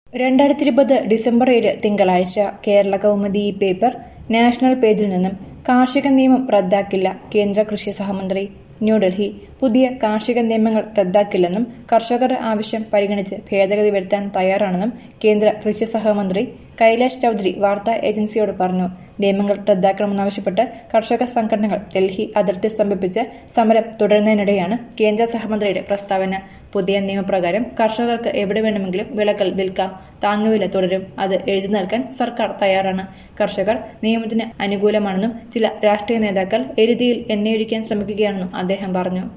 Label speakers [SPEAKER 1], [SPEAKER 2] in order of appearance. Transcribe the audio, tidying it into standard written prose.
[SPEAKER 1] 2020 December 7 തിങ്കളാഴ്ച Kerala Kaumudi paper national പേജിൽ നിന്നും കാർഷിക നിയമം റദ്ദാക്കില്ല കേന്ദ്ര കൃഷി സഹമന്ത്രി ന്യൂഡൽഹി പുതിയ കാർഷിക നിയമങ്ങൾ റദ്ദാക്കില്ലെന്നും കർഷകരുടെ ആവശ്യം പരിഗണിച്ച് ഭേദഗതി വരുത്താൻ തയ്യാറാണെന്നും കേന്ദ്ര കൃഷി സഹമന്ത്രി കൈലാഷ് ചൌധരി വാർത്താ ഏജൻസിയോട് പറഞ്ഞു. നിയമങ്ങൾ റദ്ദാക്കണമെന്നാവശ്യപ്പെട്ട് കർഷക സംഘടനകൾ ഡൽഹി അതിർത്തി സ്തംഭിപ്പിച്ച് സമരം തുടരുന്നതിനിടെയാണ് കേന്ദ്ര സഹമന്ത്രിയുടെ പ്രസ്താവന. പുതിയ നിയമപ്രകാരം കർഷകർക്ക് എവിടെ വേണമെങ്കിലും വിളകൾ വിൽക്കാം, താങ്ങുവില തുടരും. അത് എഴുതി നൽകാൻ സർക്കാർ തയ്യാറാണ്. കർഷകർ നിയമത്തിന് അനുകൂലമാണെന്നും ചില രാഷ്ട്രീയ നേതാക്കൾ എരുതിയിൽ എണ്ണയൊഴിക്കാൻ ശ്രമിക്കുകയാണെന്നും അദ്ദേഹം പറഞ്ഞു.